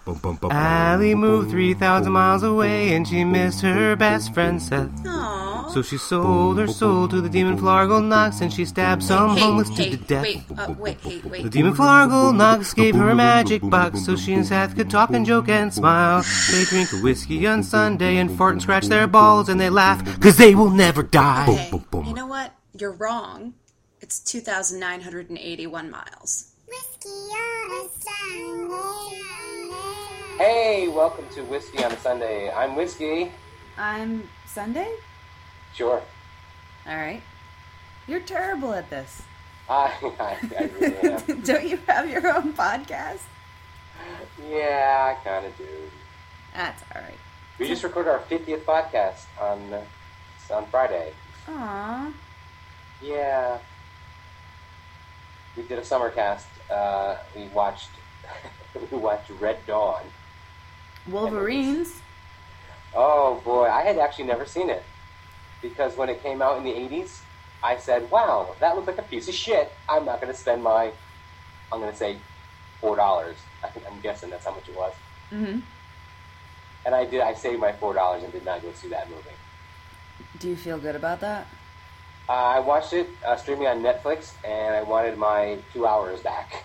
Allie moved 3,000 miles away and she missed her best friend Seth. Aww. So she sold her soul to the demon Flargle Knox and she stabbed some homeless dude to death. Wait. The demon Flargle Knox gave her a magic box so she and Seth could talk and joke and smile. They drink a whiskey on Sunday and fart and scratch their balls and they laugh because they will never die. Okay, you know what? You're wrong. It's 2,981 miles. Whiskey on a Sunday. Hey, welcome to Whiskey on a Sunday. I'm Whiskey. I'm Sunday? Sure. Alright. You're terrible at this. I really am. Don't you have your own podcast? Yeah, I kind of do. That's alright. We just recorded our 50th podcast on Friday. Aww. Yeah. We did a summer cast. We watched Red Dawn. Wolverines? Oh boy, I had actually never seen it. Because when it came out in the 80s, I said, wow, that looked like a piece of shit. I'm not going to spend I'm going to say $4. I'm guessing that's how much it was. Mm-hmm. And I saved my $4 and did not go see that movie. Do you feel good about that? I watched it streaming on Netflix, and I wanted my 2 hours back.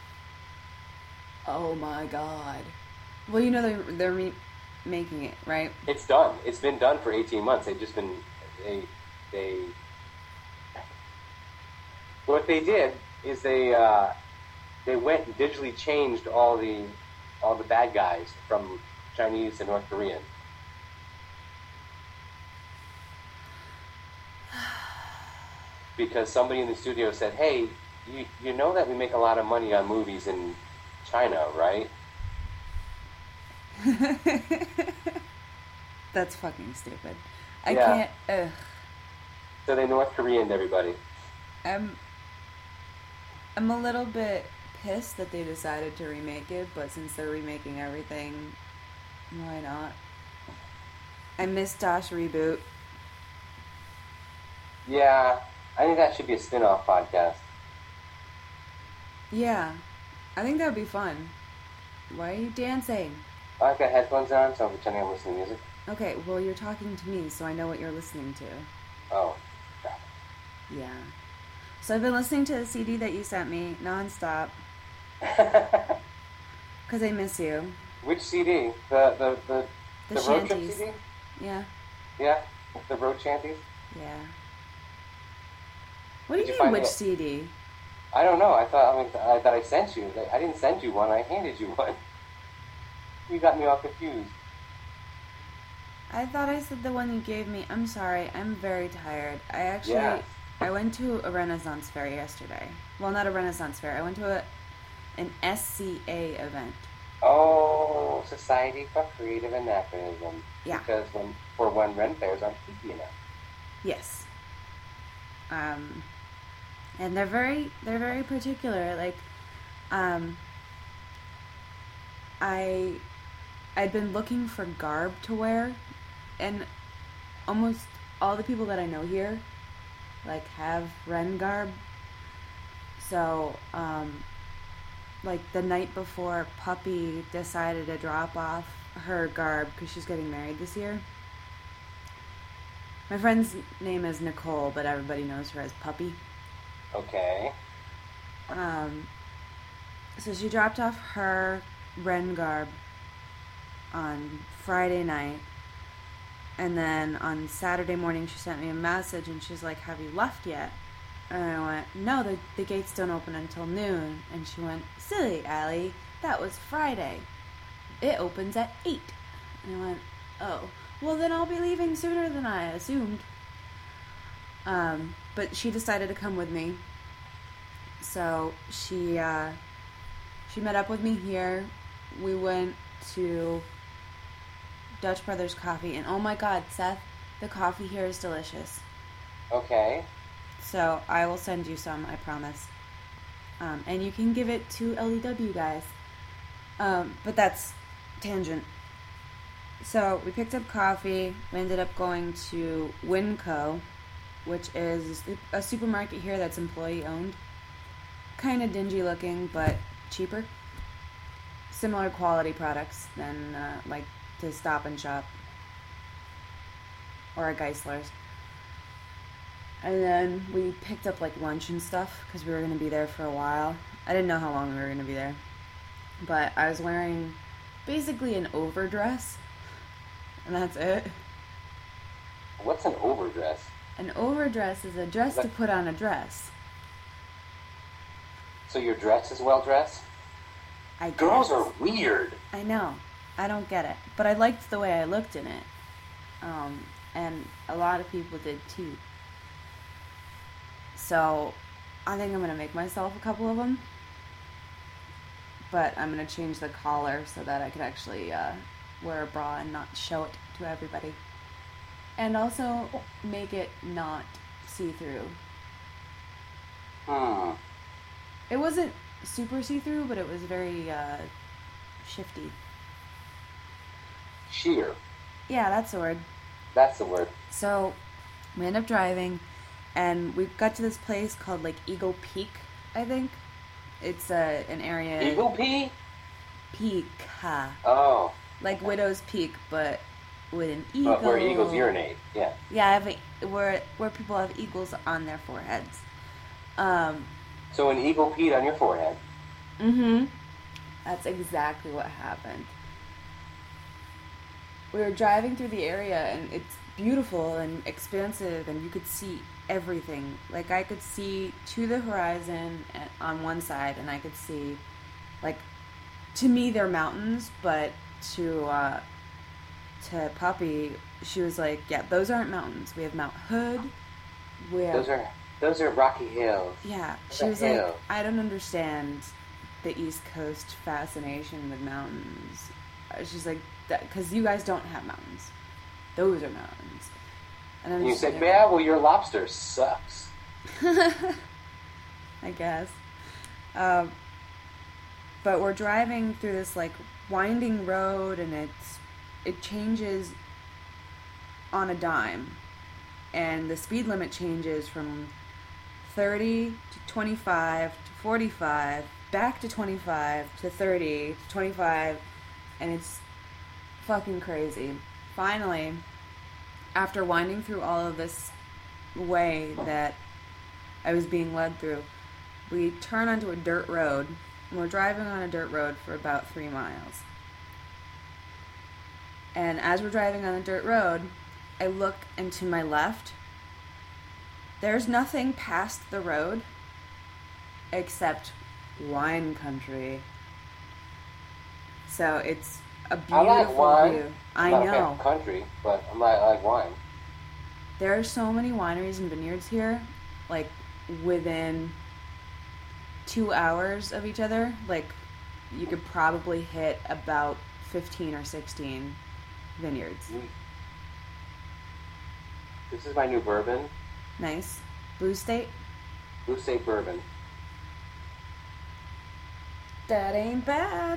Oh my god. Well, you know they're remaking it, right? It's done. It's been done for 18 months. They've just been... What they did is they went and digitally changed all the bad guys from Chinese to North Korean. Because somebody in the studio said, hey, you know that we make a lot of money on movies in China, right? That's fucking stupid. Yeah. Ugh. So they North Koreaned everybody. I'm a little bit pissed that they decided to remake it, but since they're remaking everything, why not? I miss Dash Reboot. Yeah, I think that should be a spin-off podcast. Yeah, I think that would be fun. Why are you dancing? I've got headphones on, so I'm pretending I'm listening to music. Okay, well, you're talking to me, so I know what you're listening to. Oh, crap. Yeah. So I've been listening to the CD that you sent me nonstop. Because I miss you. Which CD? The road trip shanties. CD? Yeah. Yeah? The road shanties? Yeah. What do Did you you mean, find which it? CD? I don't know. I thought I sent you. I didn't send you one. I handed you one. You got me all confused. I thought I said the one you gave me. I'm sorry. I'm very tired. Yeah. I went to a Renaissance fair yesterday. Well, not a Renaissance fair. I went to an SCA event. Oh, Society for Creative Anachronism. Yeah. Because when Ren fairs on TV now. Yes. And they're very particular. Like, I'd been looking for garb to wear, and almost all the people that I know here, like, have Ren garb. So, like, the night before, Puppy decided to drop off her garb because she's getting married this year. My friend's name is Nicole, but everybody knows her as Puppy. Okay. So she dropped off her Ren garb on Friday night, and then on Saturday morning she sent me a message and she's like, have you left yet? And I went, no, the gates don't open until noon. And she went, silly, Allie, that was Friday. It opens at 8. And I went, oh, well then I'll be leaving sooner than I assumed. But she decided to come with me. So she met up with me here. We went to Dutch Brothers Coffee, and oh my god, Seth, the coffee here is delicious. Okay. So I will send you some, I promise. And you can give it to LEW guys. But that's tangent. So we picked up coffee. We ended up going to Winco, which is a supermarket here that's employee owned. Kind of dingy looking, but cheaper. similar quality products than like to Stop and Shop or a Geisler's. And then we picked up like lunch and stuff because we were going to be there for a while. I didn't know how long we were going to be there. But I was wearing basically an overdress. And that's it. What's an overdress? An overdress is a dress to put on a dress. So your dress is well dressed? I guess. Girls are weird. I know. I don't get it. But I liked the way I looked in it. And a lot of people did too. So I think I'm going to make myself a couple of them. But I'm going to change the collar so that I could actually wear a bra and not show it to everybody. And also make it not see-through. It wasn't super see-through, but it was very shifty. Sheer. Yeah, that's the word. That's the word. So we end up driving, and we got to this place called like Eagle Peak, I think. It's an area. Eagle Pea? Peak. Oh. Like Widow's Peak, but with an eagle. Where eagles urinate, yeah. Yeah, where people have eagles on their foreheads. So an eagle peed on your forehead. Mm-hmm. That's exactly what happened. We were driving through the area, and it's beautiful and expansive, and you could see everything. Like, I could see to the horizon on one side, and I could see, like, to me, they're mountains, but to Puppy, she was like, yeah, those aren't mountains. We have Mount Hood. Those are Rocky Hills. Yeah. She was like, I don't understand the East Coast fascination with mountains. She's like, because you guys don't have mountains. Those are mountains. And you said, yeah, well, your lobster sucks. I guess. But we're driving through this, like, winding road, and it changes on a dime. And the speed limit changes from 30 to 25 to 45, back to 25 to 30 to 25, and it's fucking crazy. Finally, after winding through all of this way that I was being led through, we turn onto a dirt road, and we're driving on a dirt road for about 3 miles. And as we're driving on the dirt road, I look and to my left. There's nothing past the road except wine country. So it's a beautiful I like wine. view. I I'm not know. a fan of country, but I like wine. There are so many wineries and vineyards here, like within 2 hours of each other. Like, you could probably hit about 15 or 16 vineyards. This is my new bourbon. Nice. Blue State? Blue State bourbon. That ain't bad.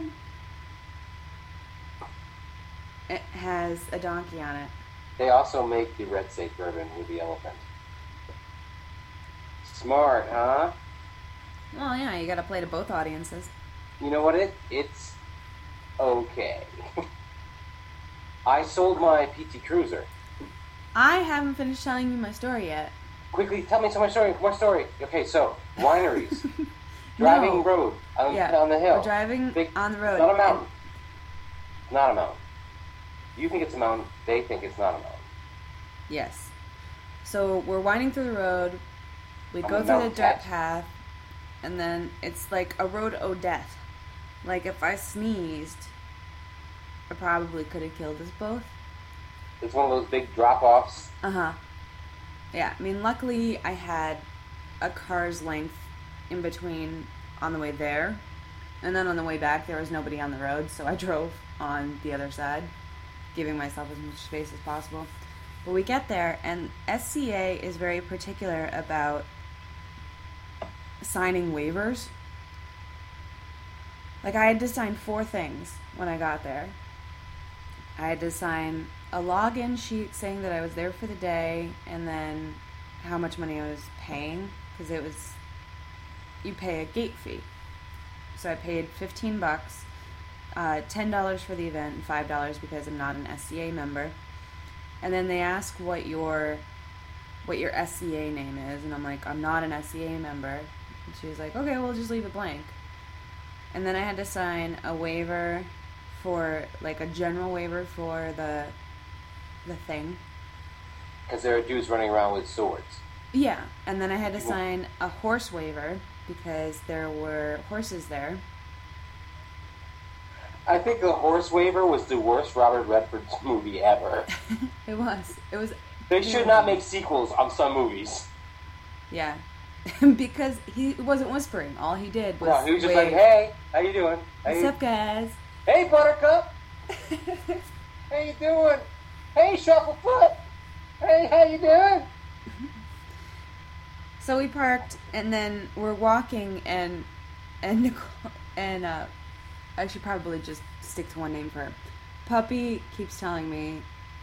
It has a donkey on it. They also make the Red State bourbon with the elephant. Smart, huh? Well, yeah, you gotta play to both audiences. You know what? It's okay. I sold my PT Cruiser. I haven't finished telling you my story yet. Quickly, tell me more story. Okay, so, wineries. Driving road on the hill. We're driving on the road. Not a mountain. Not a mountain. You think it's a mountain. They think it's not a mountain. Yes. So we're winding through the road. We go through the dirt path. And then it's like a road o' death. Like, if I sneezed, I probably could have killed us both. It's one of those big drop-offs. Uh-huh. Yeah, I mean, luckily I had a car's length in between on the way there. And then on the way back, there was nobody on the road, so I drove on the other side, giving myself as much space as possible. But we get there, and SCA is very particular about signing waivers. Like, I had to sign 4 things when I got there. I had to sign a login sheet saying that I was there for the day, and then how much money I was paying, because it was, you pay a gate fee. So I paid $15 $10 for the event and $5 because I'm not an SCA member. And then they ask what your SCA name is, and I'm like, I'm not an SCA member. And she was like, okay, we'll just leave it blank. And then I had to sign a waiver for, like, a general waiver for the thing. Because there are dudes running around with swords. Yeah, and then I had to sign a horse waiver because there were horses there. I think the horse waiver was the worst Robert Redford movie ever. It was. They should not make sequels on some movies. Yeah. Because he wasn't whispering. All he did was No, he was just wave. like, hey, how you doing? What's up, guys? Hey, Buttercup. How you doing? Hey, Shufflefoot. Hey, how you doing? So we parked, and then we're walking, and Nicole, and I should probably just stick to one name for her. Puppy keeps telling me,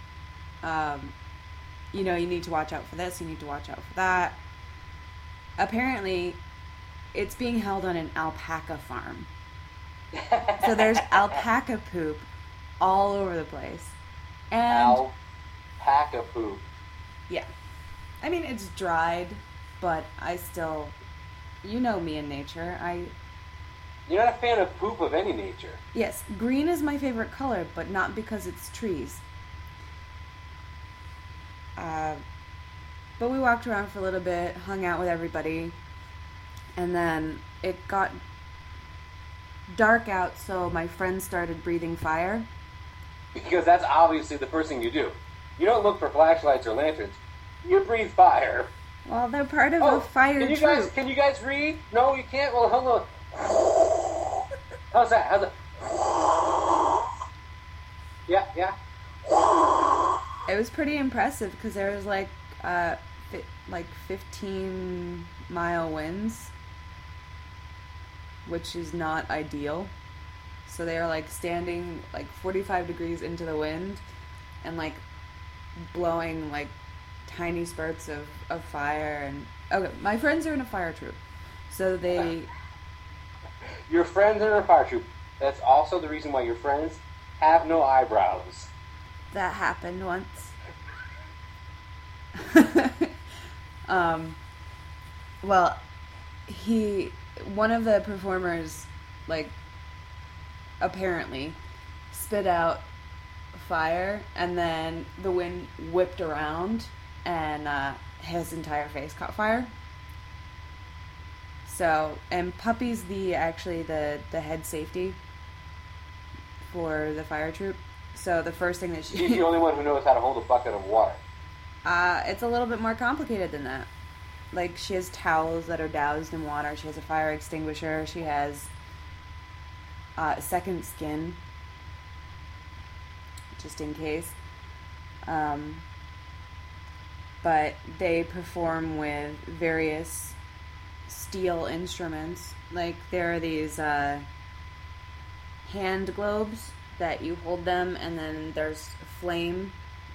you need to watch out for this, you need to watch out for that. Apparently, it's being held on an alpaca farm. So there's alpaca poop all over the place. And alpaca poop. Yeah. I mean, it's dried, but I still, you know me in nature. You're not a fan of poop of any nature. Yes, green is my favorite color, but not because it's trees. But we walked around for a little bit, hung out with everybody, and then it got dark out, so my friend started breathing fire. Because that's obviously the first thing you do. You don't look for flashlights or lanterns. You breathe fire. Well, they're part of a fire troop. Can you guys read? No, you can't? Well, hold on. How's that? Yeah. It was pretty impressive because there was like 15-mile winds, which is not ideal. So they are like standing like 45 degrees into the wind and like blowing like tiny spurts of fire. And okay, my friends are in a fire troop, so they. Your friends are in a fire troop. That's also the reason why your friends have no eyebrows. That happened once. Well, one of the performers, like, apparently spit out fire, and then the wind whipped around, and his entire face caught fire. So, and Puppy's the head safety for the fire troop. So the first thing that She's the only one who knows how to hold a bucket of water. It's a little bit more complicated than that. Like, she has towels that are doused in water. She has a fire extinguisher. She has second skin, just in case. But they perform with various steel instruments. Like, there are these hand globes that you hold them, and then there's flame,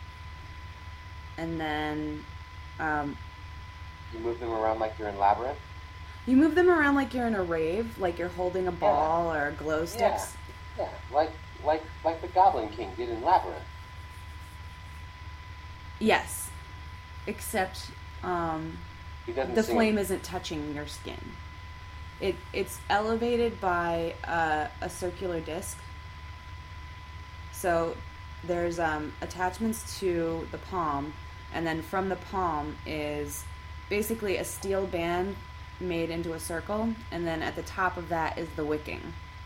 and then you move them around like you're in Labyrinth? You move them around like you're in a rave, like you're holding a ball or glow sticks. Yeah, like the Goblin King did in Labyrinth. Yes, except the flame isn't touching your skin. It's elevated by a circular disc. So there's attachments to the palm, and then from the palm is basically a steel band made into a circle, and then at the top of that is the wicking.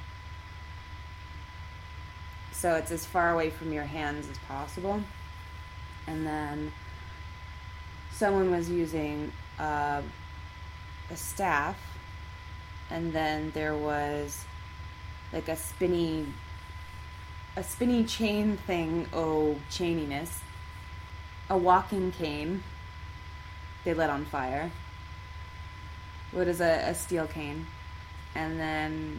So it's as far away from your hands as possible. And then someone was using a staff, and then there was like a spinny chain thing, chaininess. A walking cane they lit on fire. What is a steel cane? And then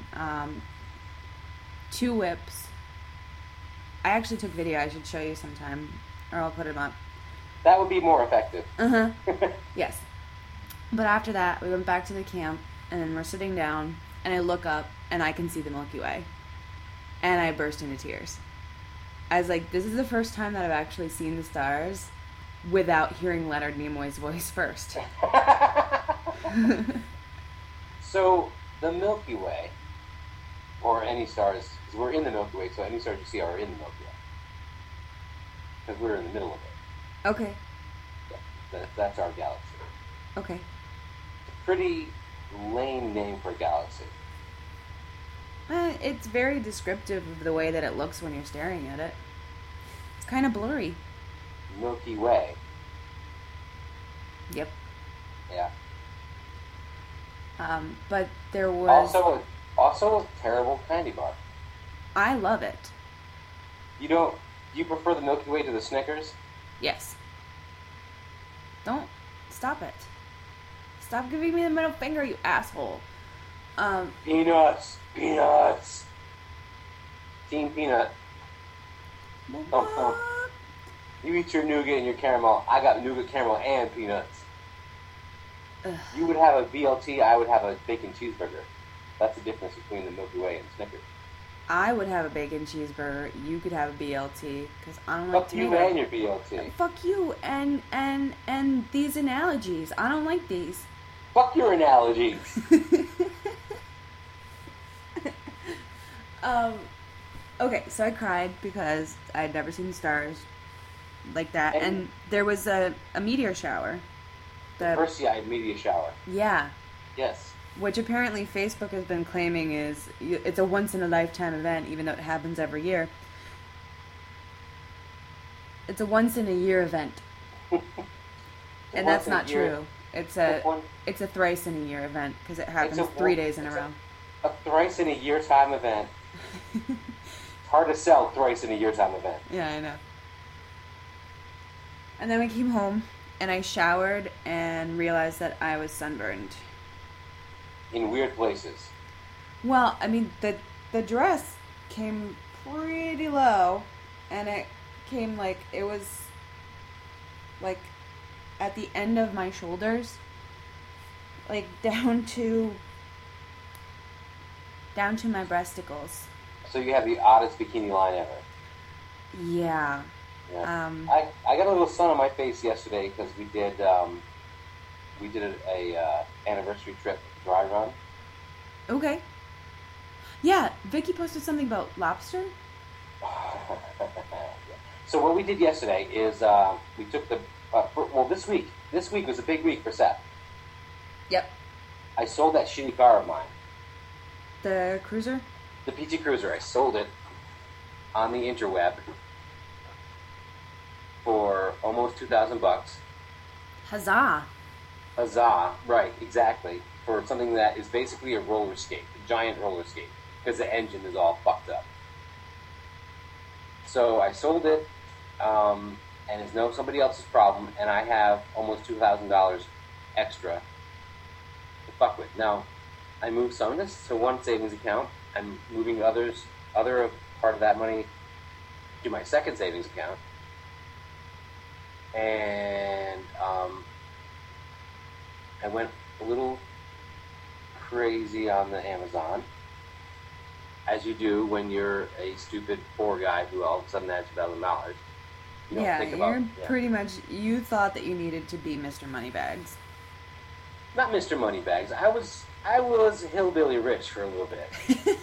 2 whips. I actually took video. I should show you sometime, or I'll put them up. That would be more effective. Yes. But after that, we went back to the camp, and then we're sitting down, and I look up, and I can see the Milky Way. and I burst into tears. I was like, this is the first time that I've actually seen the stars without hearing Leonard Nimoy's voice first. So, the Milky Way, or any stars, because we're in the Milky Way, so any stars you see are in the Milky Way. Because we're in the middle of it. Okay. Yeah, that's our galaxy. Okay. Pretty lame name for a galaxy. It's very descriptive of the way that it looks when you're staring at it. It's kind of blurry. Milky Way. Yep. Yeah. But there was... Also a terrible candy bar. I love it. Do you prefer the Milky Way to the Snickers? Yes. Don't. Stop it. Stop giving me the middle finger, you asshole. Peanuts! Peanuts! Team Peanut. What? You eat your nougat and your caramel. I got nougat, caramel, and peanuts. Ugh. You would have a BLT, I would have a bacon cheeseburger. That's the difference between the Milky Way and Snickers. I would have a bacon cheeseburger. You could have a BLT, because I don't like Fuck you tomato. and your BLT. Fuck you and these analogies. I don't like these. Fuck your analogies. Okay, so I cried because I had never seen stars like that, and there was a meteor shower. Perseid meteor shower. Yeah, Yes. which apparently Facebook has been claiming it's a once-in-a-lifetime event, even though it happens every year. It's a once-in-a-year event. And that's not true. It's a thrice-in-a-year event, because it happens 3 days in a row. A thrice-in-a-year time event. It's hard to sell thrice-in-a-year time event. Yeah, I know. And then we came home, and I showered and realized that I was sunburned. In weird places. Well, I mean, the dress came pretty low, and it came it was at the end of my shoulders, down to my breasticles. So you have the oddest bikini line ever. Yeah. Yeah. I got a little sun on my face yesterday because we did a anniversary trip dry run. Okay. Yeah, Vicky posted something about lobster. So what we did yesterday is we took this week was a big week for Seth. Yep. I sold that shitty car of mine, The cruiser? the PT Cruiser. I sold it on the interweb for almost $2,000. Huzzah. Huzzah! Right, exactly. For something that is basically a roller skate, a giant roller skate, because the engine is all fucked up. So I sold it, and it's somebody else's problem, and I have almost $2,000 extra to fuck with. Now, I moved some of this to one savings account. I'm moving other part of that money to my second savings account. And I went a little crazy on the Amazon, as you do when you're a stupid poor guy who all of a sudden has $2,000. You don't think about, pretty much, you thought that you needed to be Mr. Moneybags. Not Mr. Moneybags. I was hillbilly rich for a little bit.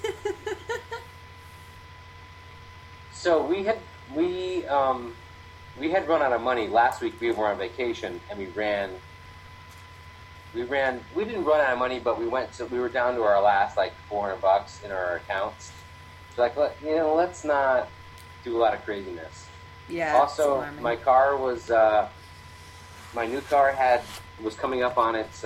So we had run out of money last week. We were on vacation and we didn't run out of money, but we were down to our last $400 in our accounts. So let's not do a lot of craziness. Yeah. Also, my car was my new car was coming up on its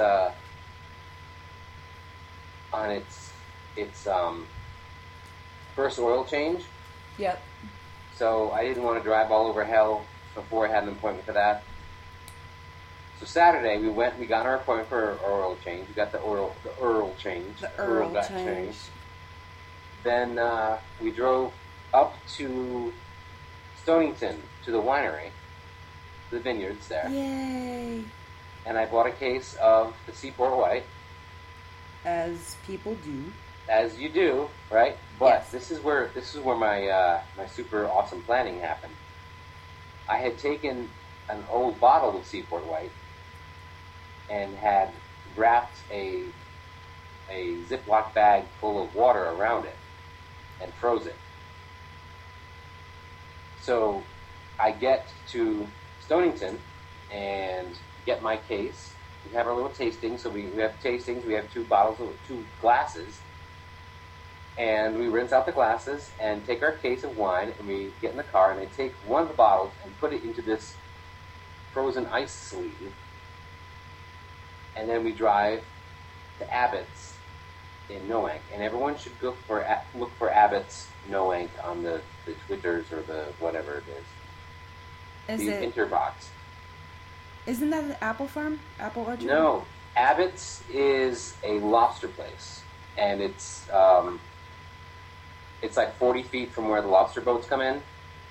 first oil change. Yep. So I didn't want to drive all over hell before I had an appointment for that. So Saturday we got our appointment for our oil change. We got the oil change. The Earl got change. Then we drove up to Stonington to the winery, the vineyards there. Yay! And I bought a case of the Seaport White. As people do. as you do, right? But Yes. this is where my my super awesome planning happened. I had taken an old bottle of Seaport White and had wrapped a Ziploc bag full of water around it and froze it. So I get to Stonington and get my case. We have our little tasting, so we have tastings. We have two glasses, and we rinse out the glasses and take our case of wine, and we get in the car, and I take one of the bottles and put it into this frozen ice sleeve, and then we drive to Abbott's in Noank, and everyone should look for Abbott's Noank on the Twitters or the whatever it is. Is The it? Interbox. Isn't that the Apple Farm? Apple Orchard? No, Abbott's is a lobster place, and it's like 40 feet from where the lobster boats come in,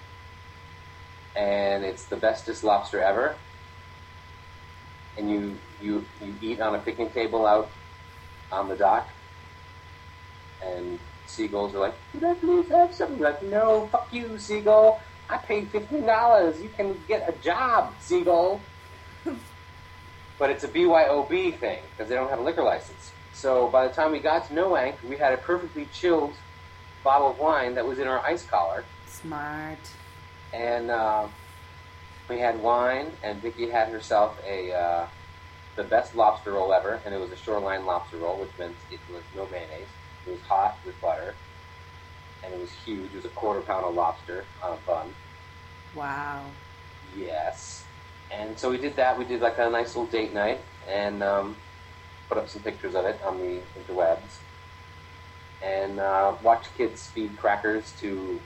and it's the bestest lobster ever. And you eat on a picnic table out on the dock, and seagulls are like, "Could I please have something?" Like, "No, fuck you, seagull. I paid $15. You can get a job, seagull." But it's a BYOB thing, because they don't have a liquor license. So by the time we got to Noank, we had a perfectly chilled bottle of wine that was in our ice collar. Smart. And we had wine, and Vicky had herself the best lobster roll ever, and it was a shoreline lobster roll, which meant it was no mayonnaise. It was hot with butter, and it was huge. It was a quarter-pound of lobster on a bun. Wow. Yes. And so we did that. We did like a nice little date night, and put up some pictures of it on the interwebs, and watched kids feed crackers to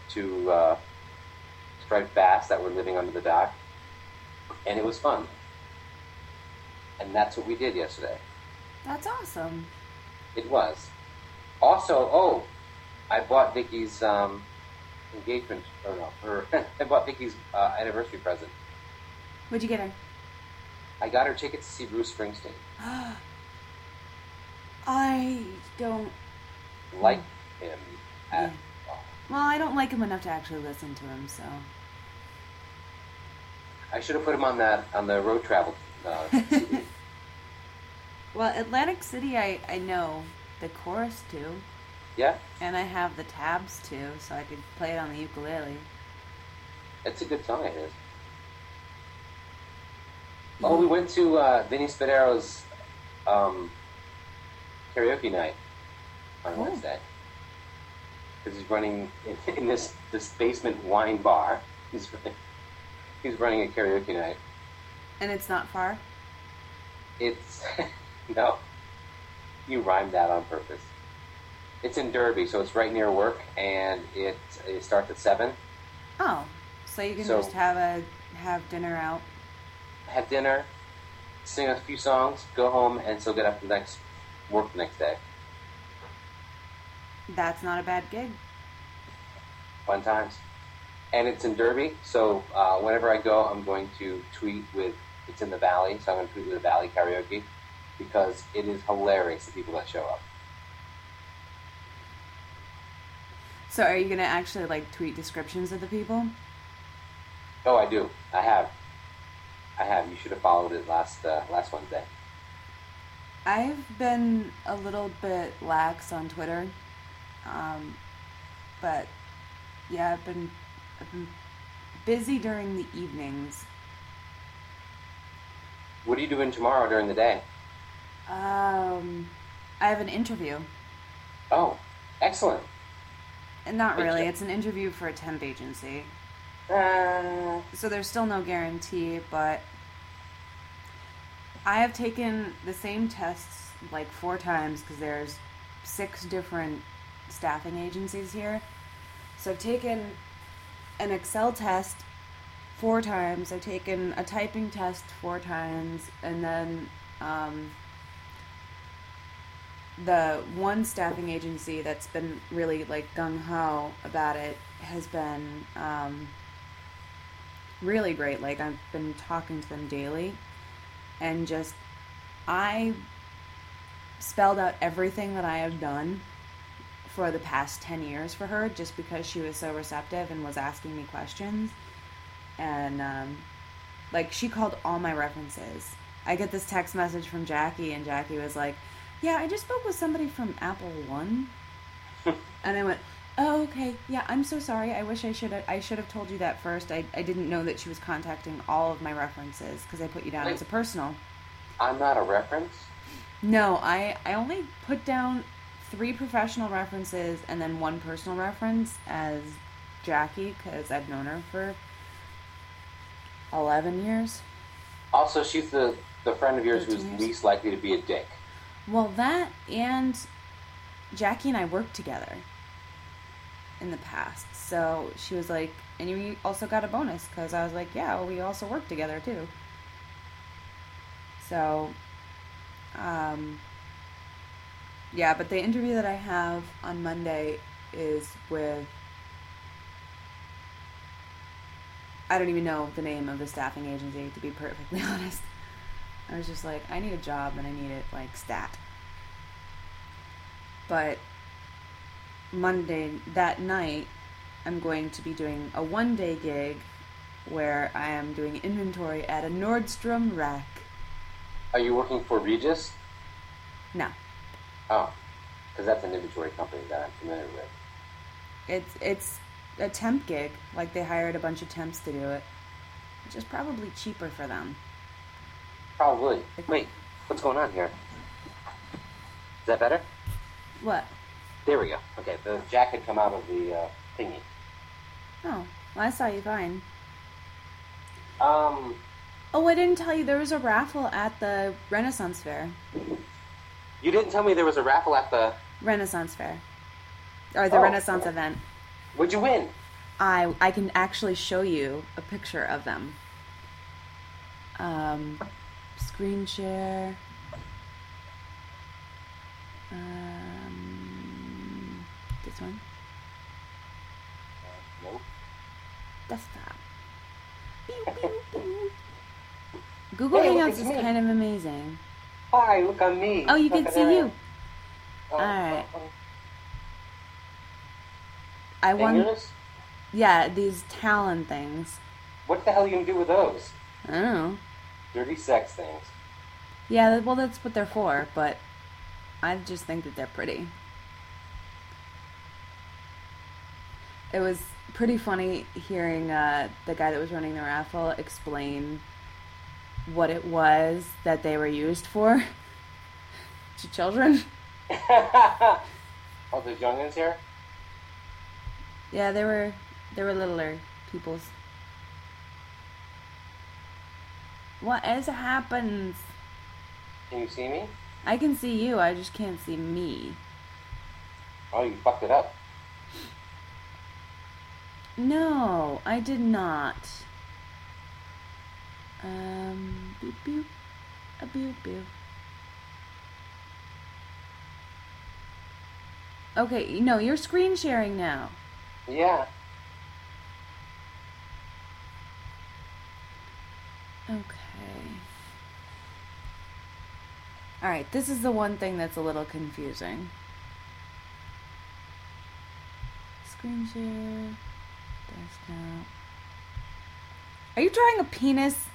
striped bass that were living under the dock, and it was fun. And that's what we did yesterday. That's awesome. It was. Also, I bought Vicky's engagement, or no, I bought Vicky's anniversary present. What'd you get her? I got her tickets to see Bruce Springsteen. I don't. Like him at all. Well, I don't like him enough to actually listen to him, so. I should have put him on the road travel CD. Well, Atlantic City, I know the chorus to, Yeah, and I have the tabs too, so I could play it on the ukulele. it's a good song of his. Oh, we went to Vinny Spadero's karaoke night on Wednesday. Because he's running in this basement wine bar. He's running a karaoke night. And it's not far? It's no, you rhymed that on purpose. It's in Derby, so it's right near work, and it starts at 7. Oh, so you can So- just have dinner out. Have dinner, sing a few songs, go home, and still get up work the next day. That's not a bad gig. Fun times. And it's in Derby, so whenever I go, I'm going to tweet with, it's in the Valley, so I'm going to tweet with the Valley Karaoke, because it is hilarious, the people that show up. So are you going to actually, like, tweet descriptions of the people? Oh, I do. I have. You should have followed it last Wednesday. I've been a little bit lax on Twitter, but yeah, I've been busy during the evenings. What are you doing tomorrow during the day? I have an interview. Oh, excellent. And not really, Okay. it's an interview for a temp agency. Uh, So there's still no guarantee, but I have taken the same tests like 4 times because there's 6 different staffing agencies here. So I've taken an Excel test 4 times, I've taken a typing test 4 times, and then the one staffing agency that's been really like gung-ho about it has been really great. Like, I've been talking to them daily, and just I spelled out everything that I have done for the past 10 years for her, just because she was so receptive and was asking me questions. And, like, she called all my references. I get this text message from Jackie, and Jackie was like, yeah, I just spoke with somebody from Apple One. And I went, oh, okay, yeah, I'm so sorry. I wish I should have told you that first. I didn't know that she was contacting all of my references, because I put you down as a personal. I'm not a reference? No, I only put down 3 professional references and then 1 personal reference as Jackie, because I've known her for 11 years. Also, she's the friend of yours who's 13 years. least likely to be a dick. Well, that and Jackie and I worked together in the past. So she was like, and you also got a bonus, because I was like, yeah, well, we also worked together too. So, yeah, but the interview that I have on Monday is with, I don't even know the name of the staffing agency, to be perfectly honest. I was just like, I need a job and I need it, like, stat. But Monday, that night, I'm going to be doing a 1-day gig where I am doing inventory at a Nordstrom rack. Are you working for Regis? No. Oh, because that's an inventory company that I'm familiar with. It's a temp gig. Like, they hired a bunch of temps to do it, which is probably cheaper for them. Probably. Wait, what's going on here? Is that better? What? There we go. Okay, the jack had come out of the thingy. Oh, well, I saw you fine. Um, Oh, I didn't tell you there was a raffle at the Renaissance Fair. you didn't tell me there was a raffle at the... Renaissance Fair. Or the Oh. Renaissance event. What'd you win? I can actually show you a picture of them. Screen share. This one. Nope. Desktop. Pew, pew, pew. Google Hey, look, Hangouts it's is me. kind of amazing. Hi, look on me. Oh, you can Look see at you. Oh, Alright. oh, I oh. won. Fingers? Yeah, these Talon things. What the hell are you gonna do with those? I don't know. Dirty sex things. Yeah, well, that's what they're for, but I just think that they're pretty. It was pretty funny hearing the guy that was running the raffle explain what it was that they were used for to children. Oh, there's youngins here? Yeah, they were littler peoples. What has happens? Can you see me? I can see you, I just can't see me. Oh, you fucked it up. No, I did not. Boop boop. A boop boop. Okay, no, you're screen sharing now. Yeah. Okay. Alright, this is the one thing that's a little confusing. Screen share. Desktop. Are you drawing a penis?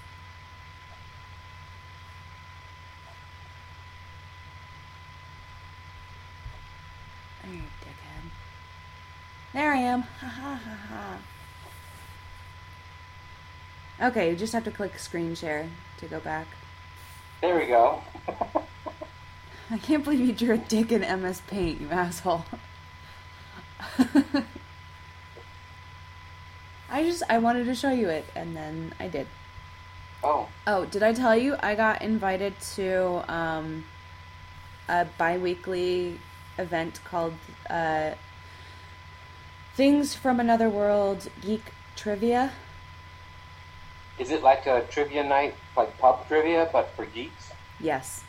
Oh, you dickhead. There I am. Ha ha ha ha. Okay, you just have to click screen share to go back. There we go. I can't believe you drew a dick in MS Paint, you asshole. I wanted to show you it, and then I did. Oh. Oh, did I tell you I got invited to a bi-weekly event called Things from Another World Geek Trivia? Is it like a trivia night, like pub trivia, but for geeks? Yes.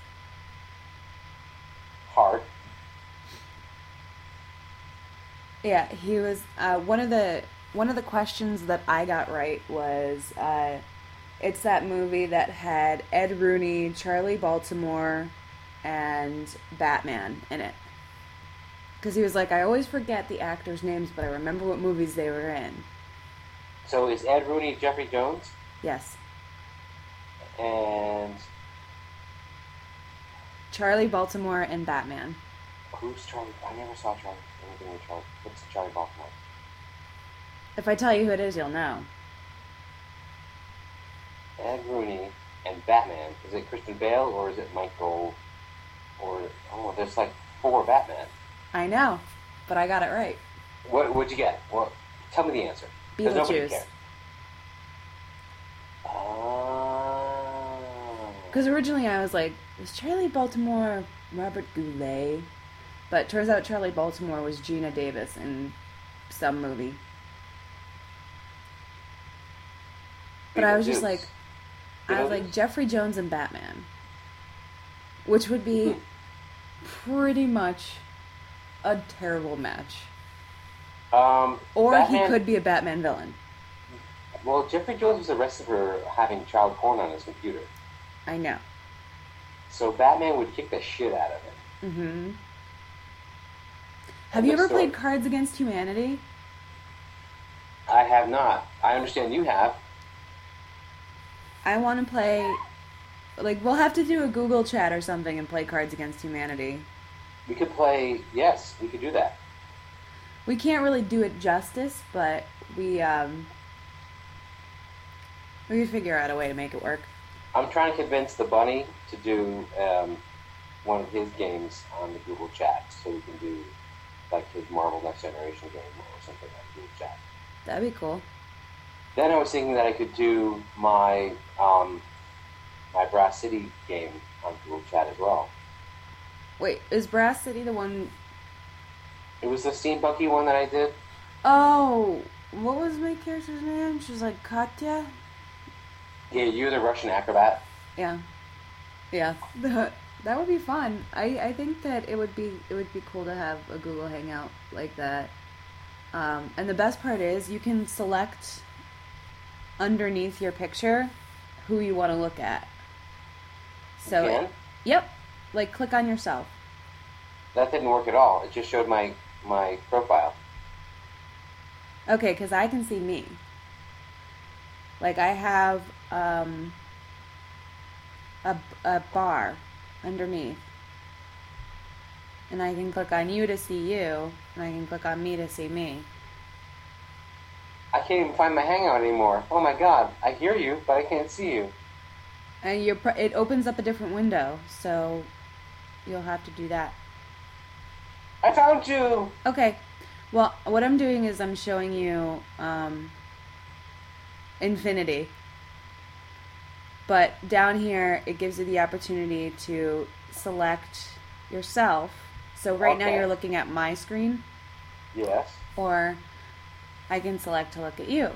Hard. Yeah, he was one of the questions that I got right was it's that movie that had Ed Rooney, Charlie Baltimore, and Batman in it. Because he was like, I always forget the actors' names, but I remember what movies they were in. So is Ed Rooney Jeffrey Jones? Yes. And Charlie Baltimore and Batman. who's Charlie? I never saw Charlie. Anything with Charlie. What's Charlie Baltimore? If I tell you who it is, you'll know. Ed Rooney and Batman. Is it Christian Bale or is it Michael? Or there's like 4 Batman. I know, but I got it right. What'd you get? Well, tell me the answer. 'Cause nobody Beetlejuice. cares. Oh. Because originally I was like, is Charlie Baltimore Robert Goulet? But turns out Charlie Baltimore was Gina Davis in some movie. But I was just like, Jeffrey Jones and Batman. Which would be pretty much a terrible match. Or Batman, he could be a Batman villain. Well, Jeffrey Jones was arrested for having child porn on his computer. I know. So Batman would kick the shit out of him. Mm-hmm. Have you ever played Cards Against Humanity? I have not. I understand you have. I want to play... Like, we'll have to do a Google chat or something and play Cards Against Humanity. We could play... Yes, we could do that. We can't really do it justice, but we could figure out a way to make it work. I'm trying to convince the bunny to do one of his games on the Google chat, so we can do like his Marvel Next Generation game or something on Google chat. That'd be cool. Then I was thinking that I could do my my Brass City game on Google chat as well. Wait, is Brass City the one... It was the steampunky one that I did. Oh, what was my character's name? She was like Katya? Yeah, you're the Russian acrobat. Yeah. Yeah. That would be fun. I think that it would be cool to have a Google Hangout like that. And the best part is you can select underneath your picture who you want to look at. So, You can? Yep. Like, click on yourself. That didn't work at all. It just showed my profile. Okay, because I can see me. Like, I have a bar underneath. And I can click on you to see you, and I can click on me to see me. I can't even find my Hangout anymore. Oh my god, I hear you, but I can't see you. And it opens up a different window, so you'll have to do that. I found you! Okay. Well, what I'm doing is I'm showing you Infinity. But down here, it gives you the opportunity to select yourself. So right now Okay. you're looking at my screen, Yes. or I can select to look at you.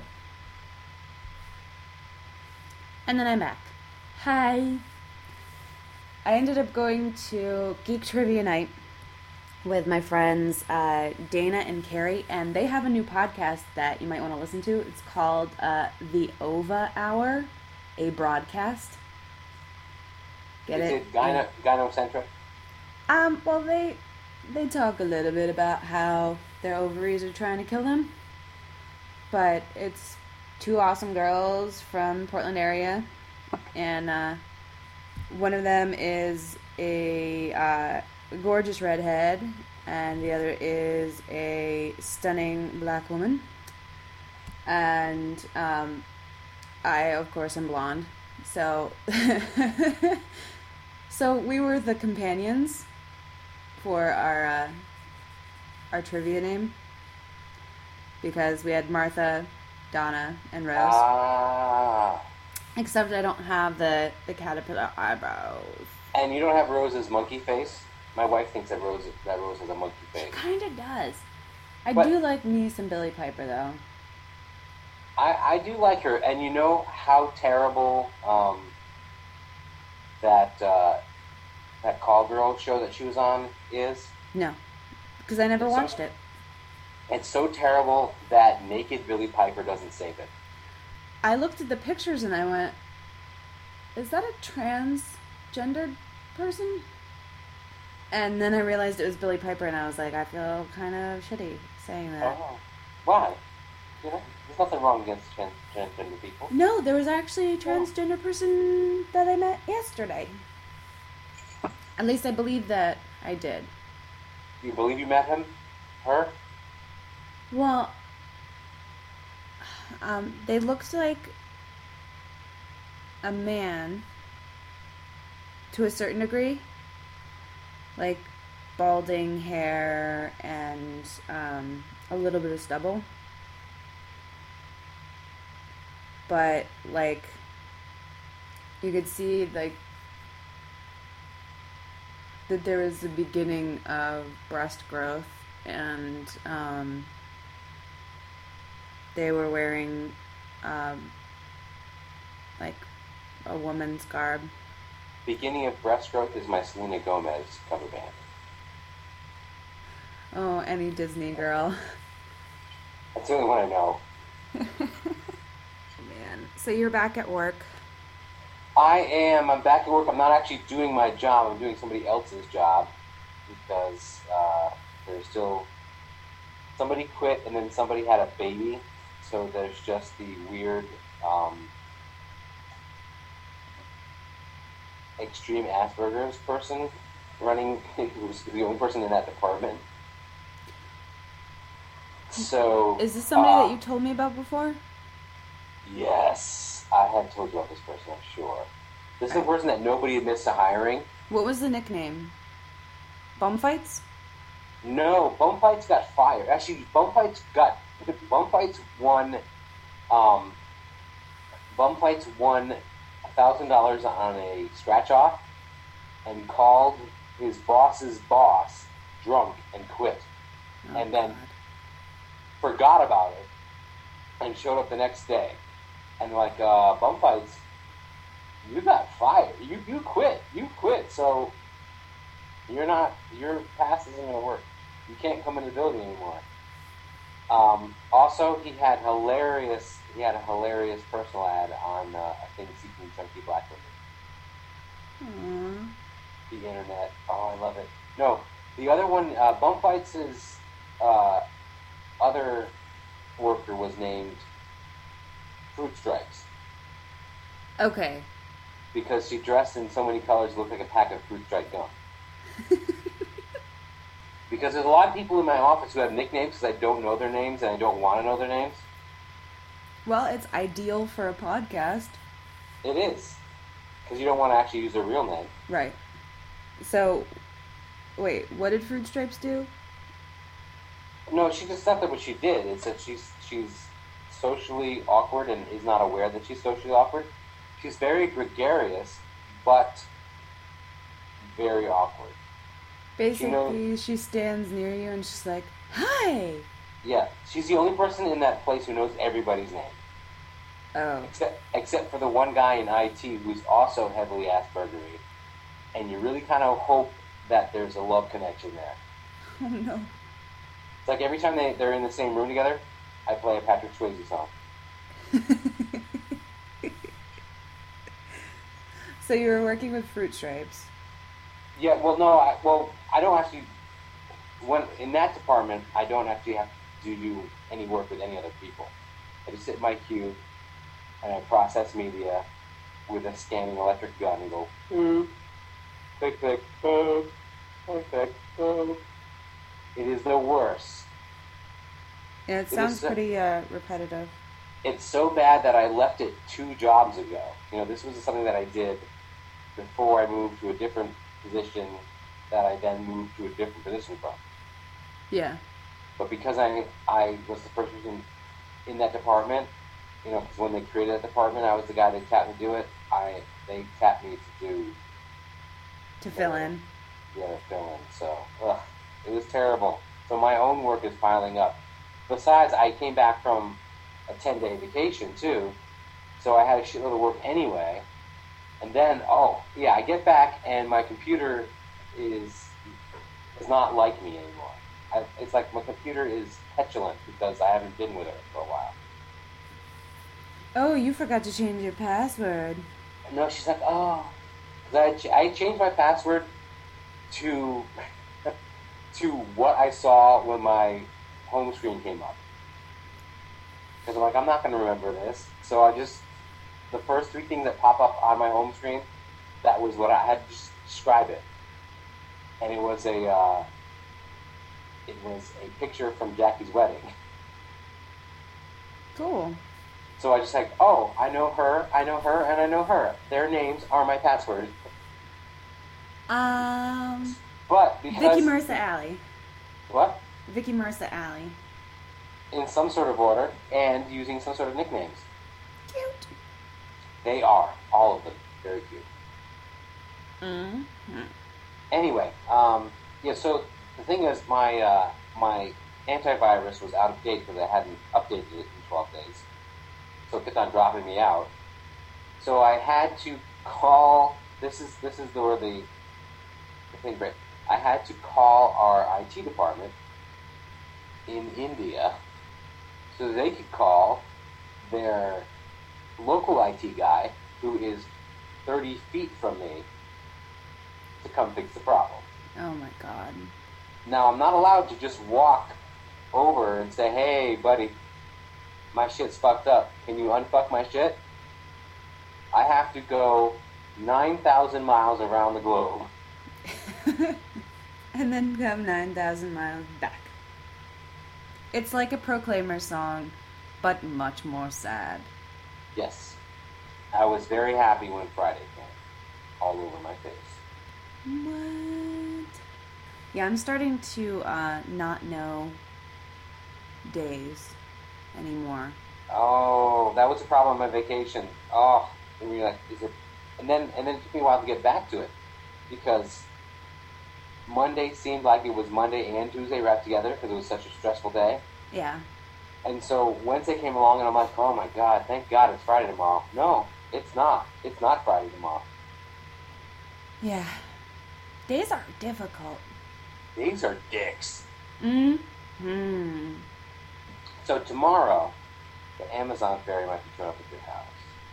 And then I'm back. Hi. I ended up going to Geek Trivia Night with my friends Dana and Carrie, and they have a new podcast that you might want to listen to. It's called The Ova Hour, a broadcast. Get Is it? it gynocentric? Well, they talk a little bit about how their ovaries are trying to kill them, but it's 2 awesome girls from Portland area, and one of them is a gorgeous redhead, and the other is a stunning black woman, and I, of course, am blonde, so so we were the companions for our trivia name, because we had Martha, Donna, and Rose. Ah. Except I don't have the caterpillar eyebrows. And you don't have Rose's monkey face? My wife thinks that Rose has a monkey face. Kind of does. I But- do like me some Billie Piper, though. I do like her, and you know how terrible that Call Girl show that she was on is? No, because I never So- watched it. It's so terrible that naked Billie Piper doesn't save it. I looked at the pictures and I went, is that a transgendered person? And then I realized it was Billy Piper, and I was like, I feel kind of shitty saying that. Oh, why? You know, there's nothing wrong against transgender people. No, there was actually a transgender person that I met yesterday. At least I believe that I did. Do you believe you met him? Her? Well, they looked like a man to a certain degree. Like balding hair and a little bit of stubble. But, like, you could see, like, that there was the beginning of breast growth, and they were wearing, like, a woman's garb. Beginning of breast growth is my Selena Gomez cover band. Oh, any Disney girl. That's the only one I know. Man. So you're back at work. I am. I'm back at work. I'm not actually doing my job. I'm doing somebody else's job because there's still... Somebody quit and then somebody had a baby. So there's just the weird extreme Asperger's person running, who's the only person in that department. So... Is this somebody that you told me about before? Yes, I had told you about this person, I'm sure. This is a person that nobody admits to hiring. What was the nickname? Bum Fights? No, Bum Fights got fired. Actually, Bum Fights won $1,000 on a scratch-off and called his boss's boss drunk and quit. Oh, and then God. Forgot about it and showed up the next day. And like, Bum Fights, you got fired. You quit. You quit. So your pass isn't going to work. You can't come in the building anymore. Also, he had a hilarious personal ad on a thing seeking chunky black women. Aww. The internet. Oh, I love it. No, the other one, Bum Fights' other worker was named Fruit Stripes. Okay. Because she dressed in so many colors, it looked like a pack of Fruit Stripe gum. Because there's a lot of people in my office who have nicknames because I don't know their names and I don't want to know their names. Well, it's ideal for a podcast. It is. Because you don't want to actually use their real name. Right. So, wait, what did Fruit Stripes do? No, she just not that what she did. It's that she's socially awkward and is not aware that she's socially awkward. She's very gregarious, but very awkward. Basically, she stands near you and she's like, "Hi!" Yeah, she's the only person in that place who knows everybody's name. Oh. Except for the one guy in IT who's also heavily Aspergery. And you really kind of hope that there's a love connection there. Oh, no. It's like every time they're in the same room together, I play a Patrick Swayze song. So you were working with Fruit Stripes. Yeah, well, no, I don't actually... in that department, I don't actually have to do any work with any other people. I just sit in my cube, and I process media with a scanning electric gun and go, click, click, click, click, click. It is the worst. Yeah, it sounds pretty repetitive. It's so bad that I left it 2 jobs ago. You know, this was something that I did before I moved to a different position that I then moved to a different position from. Yeah. But because I was the first person in that department, you know, because when they created that department, I was the guy they tapped to do it. They tapped me to do... To fill in. Yeah, to fill in. So, it was terrible. So my own work is piling up. Besides, I came back from a 10-day vacation, too. So I had a shitload of work anyway. And then, I get back and my computer is not like me anymore. It's like my computer is petulant because I haven't been with her for a while. Oh, you forgot to change your password. No, she's like, I changed my password to to what I saw when my home screen came up. Because I'm like, I'm not going to remember this. So I just, the first three things that pop up on my home screen, that was what I had to just describe it. And it was a picture from Jackie's wedding. Cool. So I just like, oh, I know her, and I know her. Their names are my password. But because... Vicky Marissa Alley. What? Vicky Marissa Alley. In some sort of order, and using some sort of nicknames. Cute. They are, all of them, very cute. Mm-hmm. Anyway, yeah, so the thing is, my antivirus was out of date because I hadn't updated it in 12 days. So it kept on dropping me out. So I had to call, this is where the thing break. I had to call our IT department in India so they could call their local IT guy, who is 30 feet from me, to come fix the problem. Oh my god. Now, I'm not allowed to just walk over and say, hey, buddy, my shit's fucked up. Can you unfuck my shit? I have to go 9,000 miles around the globe. And then come 9,000 miles back. It's like a Proclaimer song, but much more sad. Yes. I was very happy when Friday came. All over my face. What? Yeah, I'm starting to not know days anymore. Oh, that was a problem on my vacation. Oh, and you're like, is it? And then it took me a while to get back to it, because Monday seemed like it was Monday and Tuesday wrapped together because it was such a stressful day. Yeah. And so Wednesday came along and I'm like, oh my god, thank God it's Friday tomorrow. No, it's not. It's not Friday tomorrow. Yeah. Days are difficult. These are dicks. Mm-hmm. So tomorrow, the Amazon ferry might be showing up at your house.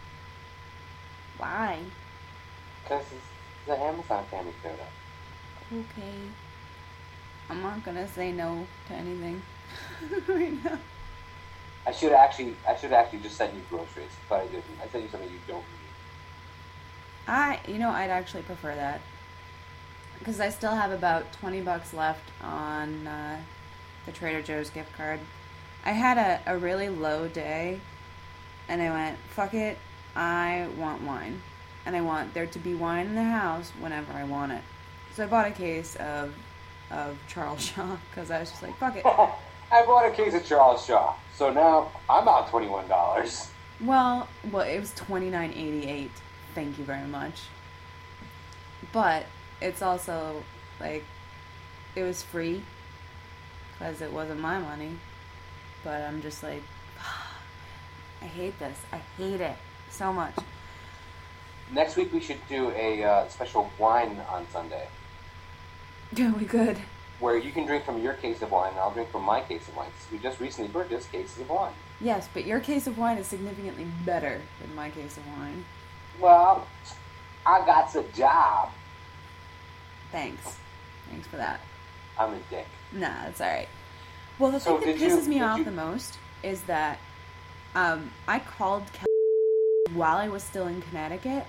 Why? Because the Amazon family showed up. Okay. I'm not gonna say no to anything right now. I should actually just send you groceries, but I didn't. I sent you something you don't need. I'd actually prefer that. Because I still have about $20 left on the Trader Joe's gift card. I had a really low day, and I went, fuck it, I want wine. And I want there to be wine in the house whenever I want it. So I bought a case of Charles Shaw, because I was just like, fuck it. I bought a case of Charles Shaw, so now I'm out $21. Well, it was $29.88. Thank you very much. But it's also, like, it was free, because it wasn't my money. But I'm just like, I hate this. I hate it so much. Next week we should do a special wine on Sunday. Yeah, we could. Where you can drink from your case of wine and I'll drink from my case of wine. We just recently purchased cases of wine. Yes, but your case of wine is significantly better than my case of wine. Well, I got the job. Thanks. Thanks for that. I'm a dick. Nah, that's alright. Well, the thing that pisses me off the most is that I called Kelly while I was still in Connecticut,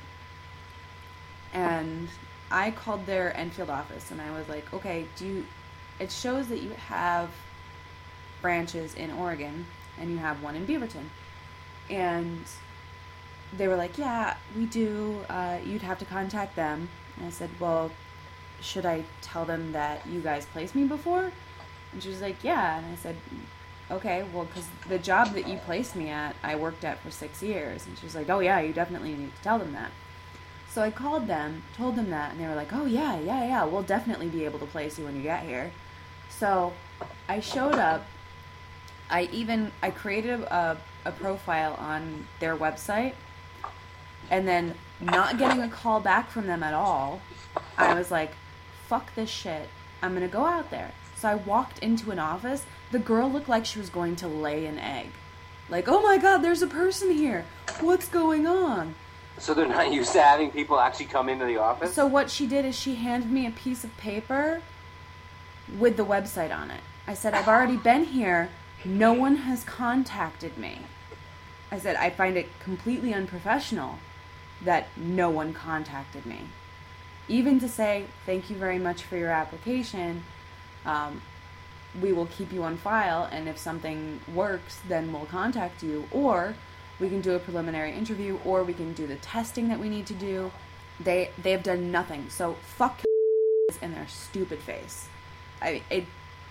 and I called their Enfield office, and I was like, okay, it shows that you have branches in Oregon, and you have one in Beaverton. And they were like, yeah, we do, you'd have to contact them. And I said, well, should I tell them that you guys placed me before? And she was like, yeah. And I said, okay, well, because the job that you placed me at, I worked at for 6 years. And she was like, oh yeah, you definitely need to tell them that. So I called them, told them that, and they were like, oh yeah, we'll definitely be able to place you when you get here. So I showed up. I created a profile on their website, and then not getting a call back from them at all, I was like, fuck this shit. I'm going to go out there. So I walked into an office. The girl looked like she was going to lay an egg. Like, oh my god, there's a person here. What's going on? So they're not used to having people actually come into the office? So what she did is she handed me a piece of paper with the website on it. I said, I've already been here. No one has contacted me. I said, I find it completely unprofessional that no one contacted me. Even to say, thank you very much for your application. We will keep you on file, and if something works, then we'll contact you. Or we can do a preliminary interview, or we can do the testing that we need to do. They have done nothing. So fuck in their stupid face. It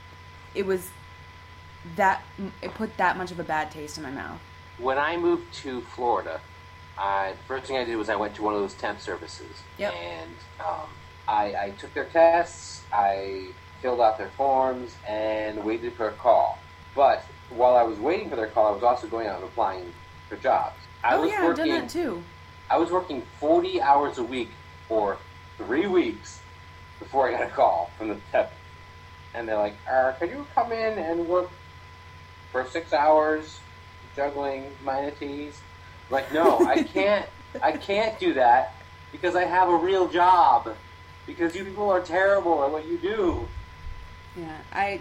put that much of a bad taste in my mouth. When I moved to Florida, the first thing I did was I went to one of those temp services. Yep. And I took their tests, I filled out their forms, and waited for a call. But while I was waiting for their call, I was also going out and applying for jobs. I've done that too. I was working 40 hours a week for 3 weeks before I got a call from the temp. And they're like, could you come in and work for 6 hours juggling manatees? I'm like, no, I can't do that because I have a real job. Because you people are terrible at what you do. Yeah,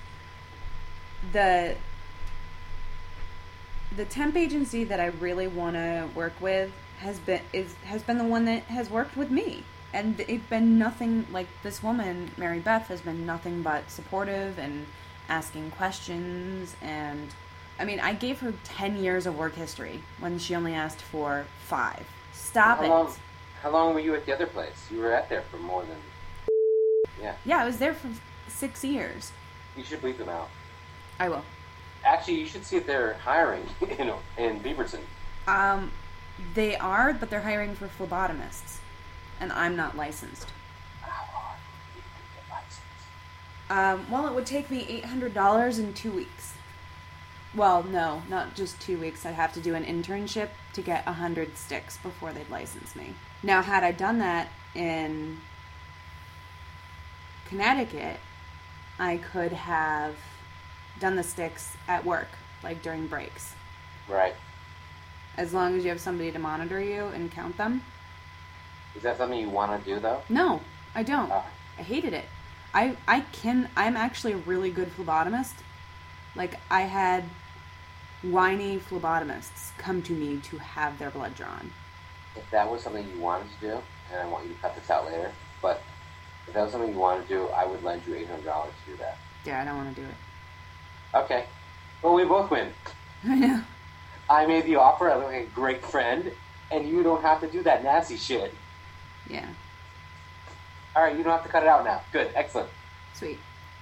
the temp agency that I really want to work with has been the one that has worked with me. And it's been nothing like this woman, Mary Beth, has been nothing but supportive and asking questions. And I mean, I gave her 10 years of work history when she only asked for 5. Stop it. How long were you at the other place? You were at there for more than... Yeah. Yeah, I was there for 6 years. You should bleep them out. I will. Actually, you should see if they're hiring in Beaverton. They are, but they're hiring for phlebotomists. And I'm not licensed. How hard would it be to get licensed? Well, it would take me $800 in 2 weeks. Well, no, not just 2 weeks. I'd have to do an internship to get 100 sticks before they'd license me. Now, had I done that in Connecticut, I could have done the sticks at work, like during breaks. Right. As long as you have somebody to monitor you and count them. Is that something you want to do, though? No, I don't. Ah. I hated it. I'm actually a really good phlebotomist. Like, I had whiny phlebotomists come to me to have their blood drawn. If that was something you wanted to do, and I want you to cut this out later, but if that was something you wanted to do, I would lend you $800 to do that. Yeah, I don't want to do it. Okay. Well, we both win. I know. I made the offer, I look like a great friend, and you don't have to do that nasty shit. Yeah. Alright, you don't have to cut it out now. Good, excellent. Sweet.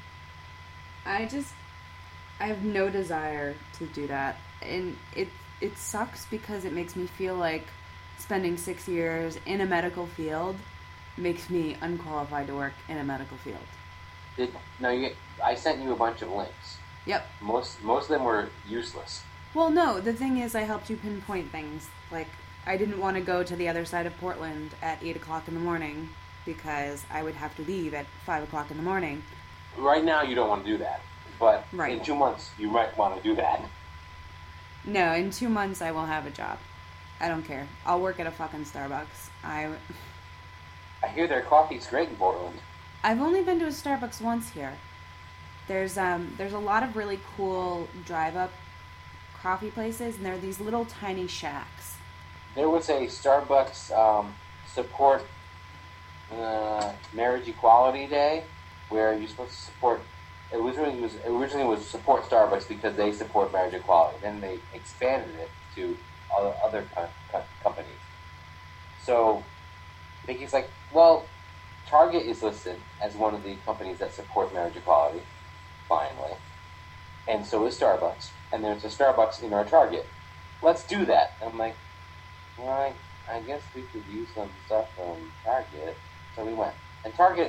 I have no desire to do that. And it sucks because it makes me feel like spending 6 years in a medical field makes me unqualified to work in a medical field. I sent you a bunch of links. Yep. Most of them were useless. Well, no, the thing is I helped you pinpoint things. Like, I didn't want to go to the other side of Portland at 8 o'clock in the morning because I would have to leave at 5 o'clock in the morning. Right now you don't want to do that, but Right. in 2 months you might want to do that. No, in 2 months I will have a job. I don't care. I'll work at a fucking Starbucks. I hear their coffee's great in Portland. I've only been to a Starbucks once here. There's a lot of really cool drive-up coffee places, and there are these little tiny shacks. There was a Starbucks support marriage equality day where you're supposed to support. It originally was support Starbucks because they support marriage equality. Then they expanded it to other companies. So Mickey's like, well, Target is listed as one of the companies that support marriage equality, finally, and so is Starbucks. And there's a Starbucks in our Target. Let's do that. And I'm like, well, I guess we could use some stuff from Target. So we went. And Target,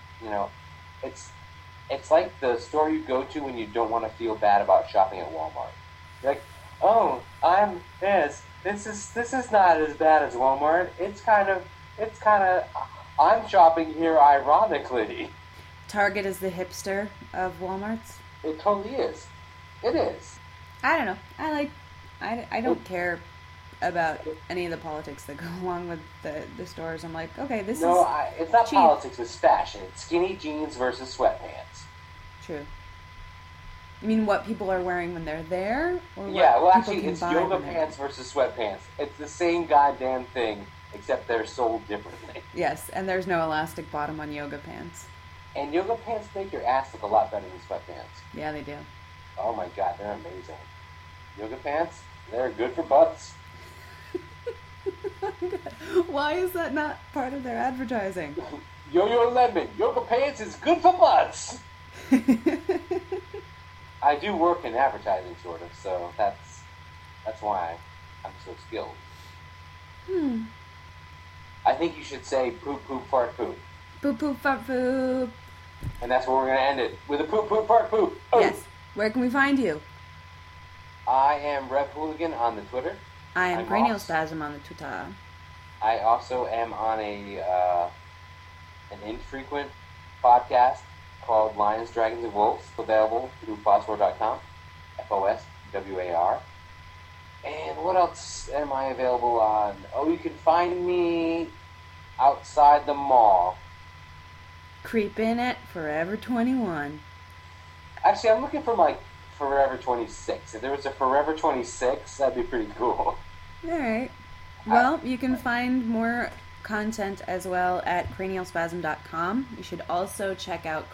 it's like the store you go to when you don't want to feel bad about shopping at Walmart. You're like, oh, I'm this. This is not as bad as Walmart. It's kind of, I'm shopping here ironically. Target is the hipster of Walmarts? It totally is. It is. I don't know. I don't care. about any of the politics that go along with the stores. I'm like, okay, this No, is it's not cheap. politics, it's fashion. It's skinny jeans versus sweatpants. True. You mean what people are wearing when they're there? Or Yeah, what well, people actually, can it's buy yoga when they're pants versus sweatpants. It's the same goddamn thing, except they're sold differently. there? Yes, and there's no elastic bottom on yoga pants. And yoga pants make your ass look a lot better than sweatpants. Yeah, they do. Oh my god, they're amazing. Yoga pants, they're good for butts. Why is that not part of their advertising? Yo-Yo Lemon, yoga pants is good for butts. I do work in advertising, sort of, so that's why I'm so skilled. I think you should say poop, poop, fart, poop. Poop, poop, fart, poop. And that's where we're going to end it, with a poop, poop, fart, poop. Oh. Yes. Where can we find you? I am Rev Hooligan on the Twitter. I am I'm Cranial Ross. Spasm on the Twitter. I also am on an infrequent podcast called Lions, Dragons, and Wolves, available through Foswar.com, Foswar. And what else am I available on? Oh, you can find me outside the mall. Creep in at Forever 21. Actually, I'm looking for like Forever 26. If there was a Forever 26, that'd be pretty cool. Alright. Well, you can find more content as well at cranialspasm.com. You should also check out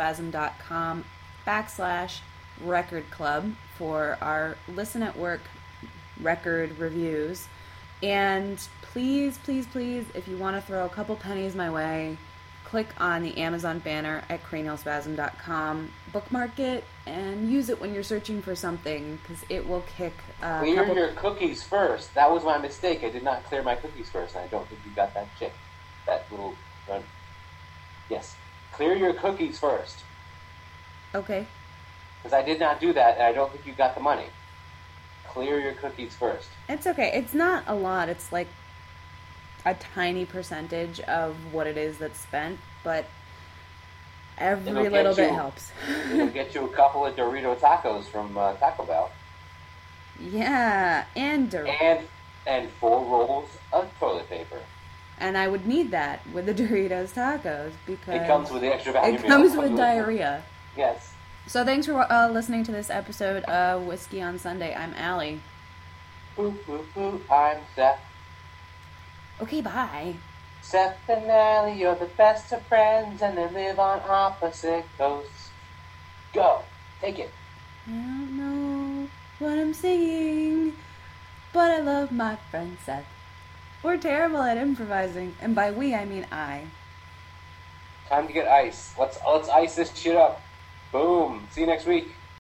cranialspasm.com/record club for our Listen at Work record reviews. And please, please, please, if you want to throw a couple pennies my way, click on the Amazon banner at cranialspasm.com, bookmark it, and use it when you're searching for something, because it will kick a Clear couple... your cookies first. That was my mistake. I did not clear my cookies first, and I don't think you got that chick. That little run. Yes. Clear your cookies first. Okay. Because I did not do that, and I don't think you got the money. Clear your cookies first. It's okay. It's not a lot. It's like a tiny percentage of what it is that's spent, but every It'll get little bit you- helps. It'll get you a couple of Dorito tacos from Taco Bell. Yeah, and And 4 rolls of toilet paper. and I would need that with the Doritos tacos because It comes with the extra value it meal. comes with diarrhea. Yes. So thanks for listening to this episode of Whiskey on Sunday. I'm Allie. Boo, boo, boo. I'm Seth. Okay, bye. Seth and Allie, you're the best of friends, and they live on opposite coasts. Go. Take it. I don't know what I'm singing, but I love my friend Seth. We're terrible at improvising, and by we I mean I. Time to get ice. Let's ice this shit up. Boom. See you next week.